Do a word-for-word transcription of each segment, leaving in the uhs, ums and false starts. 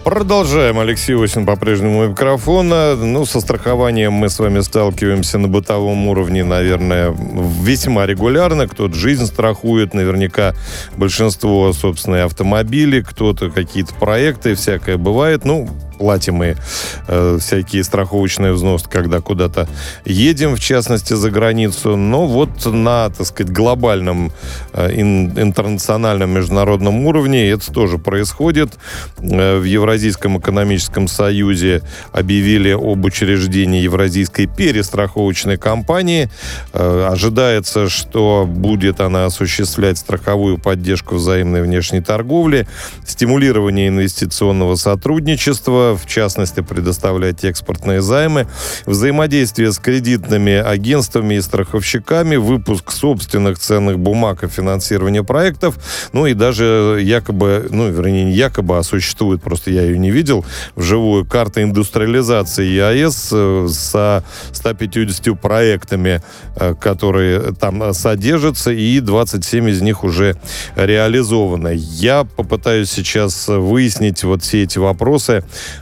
Продолжаем. Алексей Осин по-прежнему у микрофона. Ну, со страхованием мы с вами сталкиваемся на бытовом уровне, наверное, весьма регулярно. Кто-то жизнь страхует, наверняка большинство, собственно, и автомобили, кто-то какие-то проекты, всякое бывает. Ну, платим мы э, всякие страховочные взносы, когда куда-то едем, в частности, за границу. Но вот на, так сказать, глобальном э, ин, интернациональном международном уровне это тоже происходит. Э, в Евразийском экономическом союзе объявили об учреждении Евразийской перестраховочной компании. Э, ожидается, что будет она осуществлять страховую поддержку взаимной внешней торговли, стимулирование инвестиционного сотрудничества, в частности, предоставлять экспортные займы, взаимодействие с кредитными агентствами и страховщиками, выпуск собственных ценных бумаг и финансирование проектов, ну и даже якобы, ну, вернее, не якобы, а существует, просто я ее не видел, вживую, карта индустриализации ЕАЭС со ста пятьюдесятью проектами, которые там содержатся, и двадцать семь из них уже реализованы. Я попытаюсь сейчас выяснить вот все эти вопросы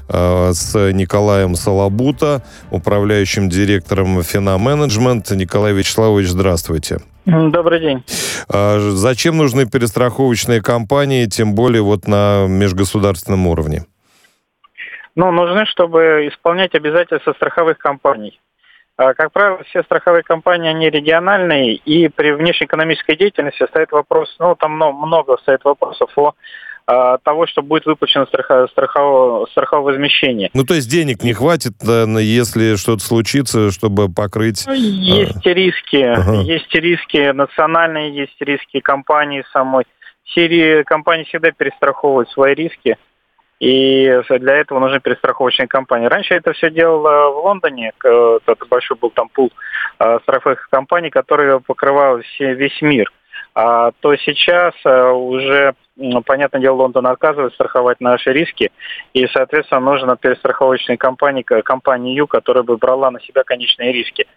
с Николаем Салабута, управляющим директором Финаменеджмент. Николай Вячеславович, здравствуйте. Добрый день. Зачем нужны перестраховочные компании, тем более вот на межгосударственном уровне? Ну, нужны, чтобы исполнять обязательства страховых компаний. Как правило, все страховые компании, они региональные, и при внешнеэкономической деятельности стоит вопрос, ну, там много стоит вопросов о того, что будет выплачено страховое, страховое, страховое возмещение. Ну, то есть денег не хватит, если что-то случится, чтобы покрыть... Есть риски, ага. есть риски национальные, есть риски компании самой. Все компании всегда перестраховывают свои риски, и для этого нужны перестраховочные компании. Раньше это все делало в Лондоне, это большой был там пул страховых компаний, которые покрывал весь мир. А то сейчас уже, понятное дело, Лондон отказывает страховать наши риски, и, соответственно, нужна перестраховочная компания, компания Ю, которая бы брала на себя конечные риски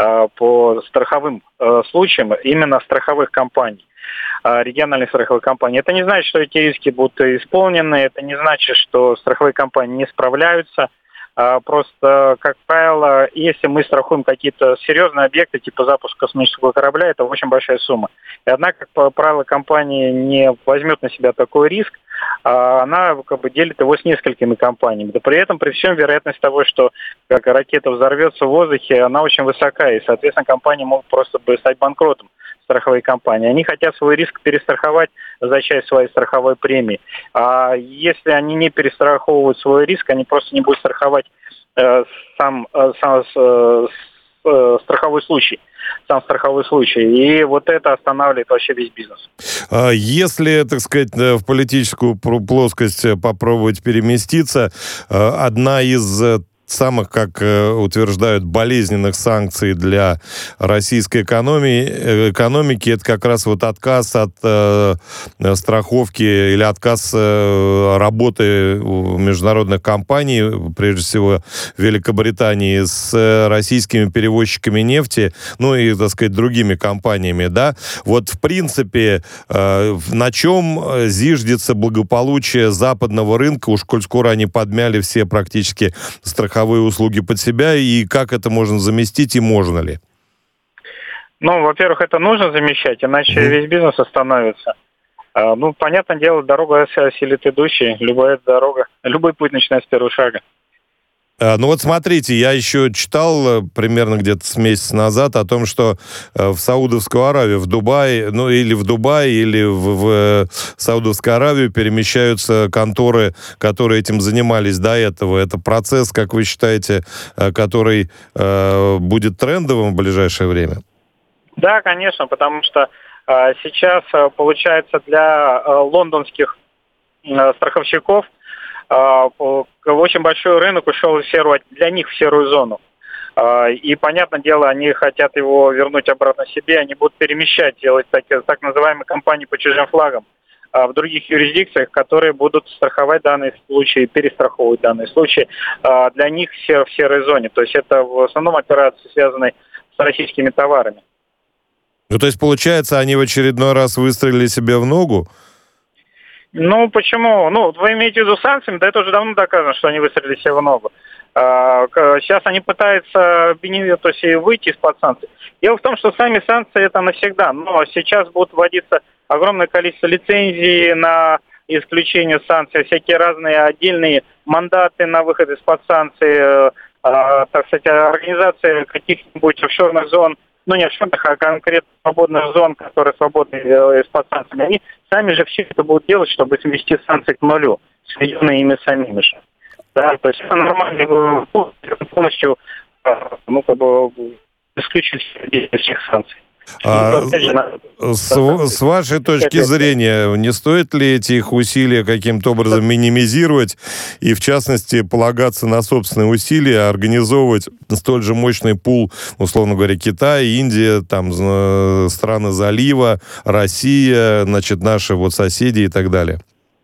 по страховым случаям именно страховых компаний, региональных страховых компаний. Это не значит, что эти риски будут исполнены, это не значит, что страховые компании не справляются. Просто, как правило, если мы страхуем какие-то серьезные объекты, типа запуска космического корабля, это очень большая сумма. И однако, как правило, компания не возьмет на себя такой риск, а она как бы делит его с несколькими компаниями. Да при этом, при всем, вероятность того, что как ракета взорвется в воздухе, она очень высока, и, соответственно, компании могут просто бы стать банкротом. Страховые компании. Они хотят свой риск перестраховать за часть своей страховой премии. А если они не перестраховывают свой риск, они просто не будут страховать э, сам, э, сам э, э, страховой случай. Сам страховой случай. И вот это останавливает вообще весь бизнес. Если, так сказать, в политическую плоскость попробовать переместиться, одна из самых, как э, утверждают, болезненных санкций для российской экономии, экономики, это как раз вот отказ от э, страховки или отказ э, работы международных компаний, прежде всего Великобритании, с российскими перевозчиками нефти, ну и, так сказать, другими компаниями, да. Вот, в принципе, э, на чем зиждется благополучие западного рынка, уж коль скоро они подмяли все практически страховые услуги под себя, и как это можно заместить, и можно ли? Ну, во-первых, это нужно замещать, иначе mm. весь бизнес остановится. А, ну, понятное дело, дорога осилит идущий, любая дорога, любой путь начинает с первого шага. Ну вот смотрите, я еще читал примерно где-то с месяца назад о том, что в Саудовскую Аравию, в Дубай, ну или в Дубай, или в, в Саудовскую Аравию перемещаются конторы, которые этим занимались до этого. Это процесс, как вы считаете, который э, будет трендовым в ближайшее время? Да, конечно, потому что э, сейчас, получается, для э, лондонских э, страховщиков очень большой рынок ушел в серую, для них в серую зону. И, понятное дело, они хотят его вернуть обратно себе, они будут перемещать, делать так, так называемые компании по чужим флагам в других юрисдикциях, которые будут страховать данные случаи, перестраховывать данные случаи. Для них все в серой зоне. То есть это в основном операции, связанные с российскими товарами. Ну, то есть, получается, они в очередной раз выстрелили себе в ногу? Ну, почему? Ну, вы имеете в виду санкциями, да это уже давно доказано, что они выстрелили себе в ногу. Сейчас они пытаются то есть, выйти из-под санкций. Дело в том, что сами санкции это навсегда, но сейчас будут вводиться огромное количество лицензий на исключение санкций, всякие разные отдельные мандаты на выход из-под санкций, так сказать, организация каких-нибудь офшорных зон, ну не офшорных, а конкретно свободных зон, которые свободны из-под санкций. Они сами же все это будут делать, чтобы свести санкции к нулю, сведенные ими самими же. Да, то есть это нормально полностью, ну, как бы, исключить всех санкций. А, с, с вашей точки зрения, не стоит ли этих усилий каким-то образом минимизировать и, в частности, полагаться на собственные усилия, организовывать столь же мощный пул, условно говоря, Китай, Индия, там, страны залива, Россия, значит, наши вот соседи и так далее?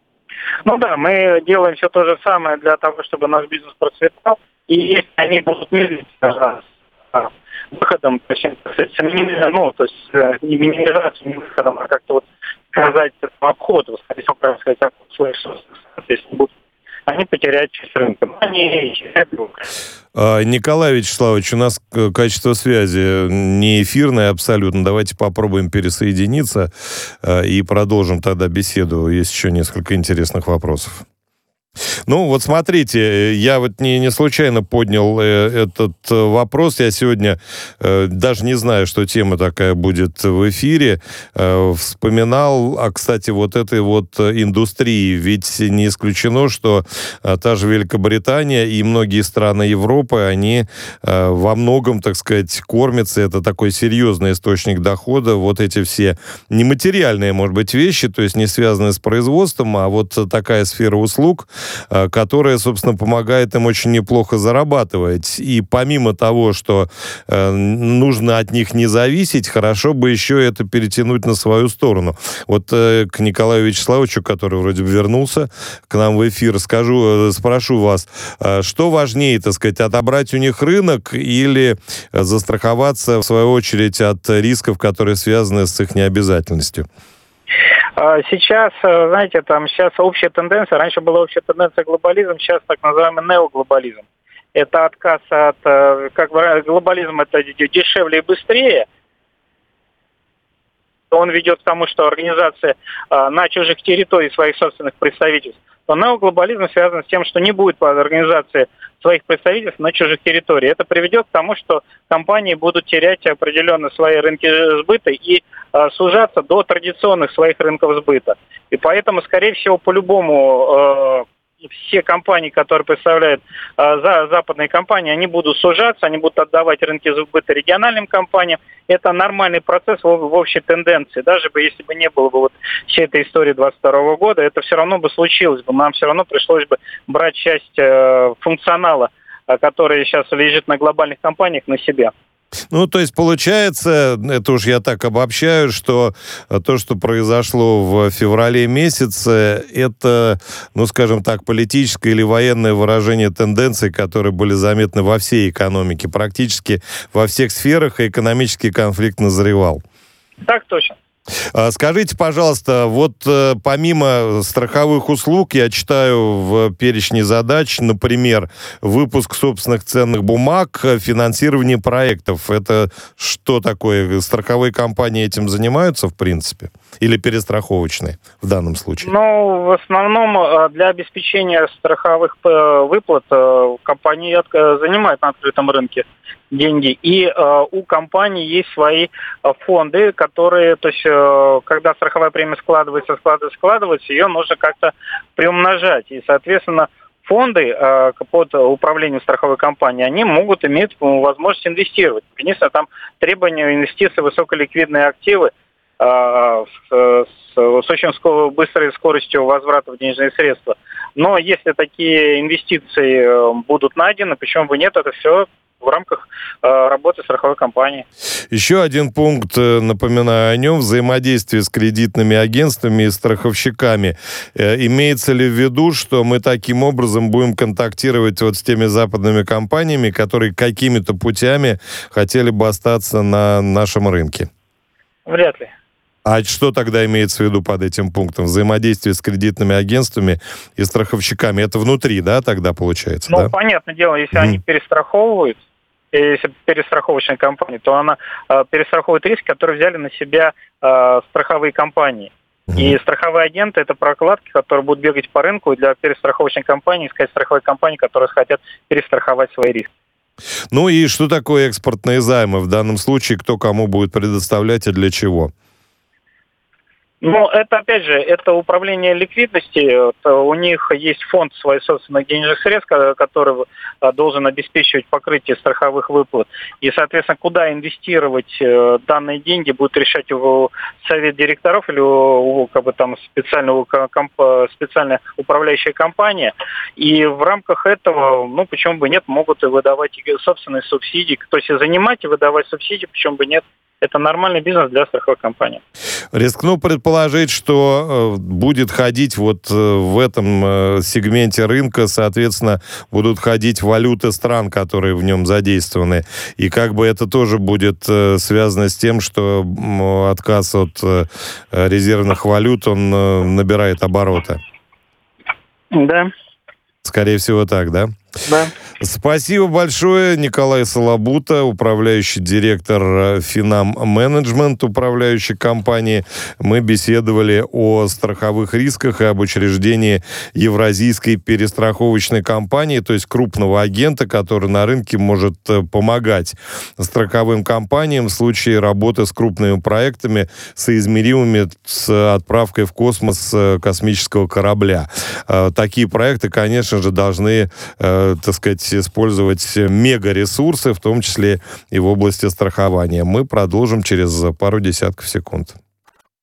Ну да, мы делаем все то же самое для того, чтобы наш бизнес процветал. И если они будут медлить с выходом, то есть, ну, то есть не минимизацию, не выходом, а как-то вот сказать обход, скорее всего, правильно сказать, обход своих собственных, если будут, они потеряют часть рынка. Но они теряют рынок. Николай Вячеславович, у нас качество связи не эфирное абсолютно. Давайте попробуем пересоединиться и продолжим тогда беседу. Есть еще несколько интересных вопросов. Ну, вот смотрите, я вот не, не случайно поднял э, этот вопрос. Я сегодня э, даже не знаю, что тема такая будет в эфире. Э, вспоминал, а, кстати, вот этой вот индустрии. Ведь не исключено, что э, та же Великобритания и многие страны Европы, они э, во многом, так сказать, кормятся. Это такой серьезный источник дохода. Вот эти все нематериальные, может быть, вещи, то есть не связанные с производством, а вот такая сфера услуг, которая, собственно, помогает им очень неплохо зарабатывать. И помимо того, что э, нужно от них не зависеть, хорошо бы еще это перетянуть на свою сторону. Вот э, к Николаю Вячеславовичу, который вроде бы вернулся к нам в эфир, скажу, э, спрошу вас, э, что важнее, так сказать, отобрать у них рынок или застраховаться, в свою очередь, от рисков, которые связаны с их необязательностью? Сейчас, знаете, там сейчас общая тенденция, раньше была общая тенденция глобализм, сейчас так называемый неоглобализм. Это отказ от, как бы, глобализм это дешевле и быстрее. Он ведет к тому, что организация на чужих территориях своих собственных представительств. То неоглобализм связан с тем, что не будет организации своих представительств на чужих территориях. Это приведет к тому, что компании будут терять определенно свои рынки сбыта и э, сужаться до традиционных своих рынков сбыта. И поэтому, скорее всего, по-любому э, все компании, которые представляют э, за, западные компании, они будут сужаться, они будут отдавать рынки сбыта региональным компаниям. Это нормальный процесс в, в общей тенденции. Даже бы, если бы не было бы вот всей этой истории двадцать второго года, это все равно бы случилось бы. Нам все равно пришлось бы брать часть э, функционала, э, который сейчас лежит на глобальных компаниях, на себя. Ну, то есть, получается, это уж я так обобщаю, что то, что произошло в феврале месяце, это, ну, скажем так, политическое или военное выражение тенденций, которые были заметны во всей экономике, практически во всех сферах, и экономический конфликт назревал. Так точно. Скажите, пожалуйста, вот помимо страховых услуг, я читаю в перечне задач, например, выпуск собственных ценных бумаг, финансирование проектов. Это что такое? Страховые компании этим занимаются, в принципе? Или перестраховочные в данном случае? Ну, в основном для обеспечения страховых выплат компании занимают на открытом рынке деньги. И э, у компаний есть свои э, фонды, которые, то есть, э, когда страховая премия складывается, складывается, складывается, ее нужно как-то приумножать. И, соответственно, фонды э, под управлением страховой компании, они могут иметь возможность инвестировать. Конечно, там требования инвестиций в высоколиквидные активы э, с, с, с очень скор- быстрой скоростью возврата в денежные средства. Но если такие инвестиции э, будут найдены, почему бы нет, это все в рамках э, работы страховой компании. Еще один пункт, напоминаю о нем, взаимодействие с кредитными агентствами и страховщиками. Э, имеется ли в виду, что мы таким образом будем контактировать вот с теми западными компаниями, которые какими-то путями хотели бы остаться на нашем рынке? Вряд ли. А что тогда имеется в виду под этим пунктом? Взаимодействие с кредитными агентствами и страховщиками. Это внутри, да, тогда получается? Ну, да? понятное дело, если Мгм. они перестраховывают, и если перестраховочная компания, то она э, перестраховывает риски, которые взяли на себя э, страховые компании. Мгм. И страховые агенты – это прокладки, которые будут бегать по рынку и для перестраховочной компании, искать страховые компании, которые хотят перестраховать свои риски. Ну и что такое экспортные займы? В данном случае кто кому будет предоставлять и для чего? Ну, это, опять же, это управление ликвидностью. Это у них есть фонд своих собственных денежных средств, ко- который а, должен обеспечивать покрытие страховых выплат. И, соответственно, куда инвестировать э, данные деньги, будет решать его совет директоров или у, у, как бы там специальная, комп- специальная управляющая компания. И в рамках этого, ну, почему бы нет, могут и выдавать и собственные субсидии. То есть и занимать и выдавать субсидии, почему бы нет. Это нормальный бизнес для страховой компании. Рискну предположить, что э, будет ходить вот э, в этом э, сегменте рынка, соответственно, будут ходить валюты стран, которые в нем задействованы. И как бы это тоже будет э, связано с тем, что м, отказ от э, резервных валют, он э, набирает обороты. Да, Скорее всего, так, да? да. Спасибо большое. Николай Солобута, управляющий директор Финам Менеджмент, управляющей компании. Мы беседовали о страховых рисках и об учреждении Евразийской перестраховочной компании, то есть крупного агента, который на рынке может помогать страховым компаниям в случае работы с крупными проектами, соизмеримыми с отправкой в космос космического корабля. Такие проекты, конечно же, должны, так сказать, использовать мегаресурсы, в том числе и в области страхования. Мы продолжим через пару десятков секунд.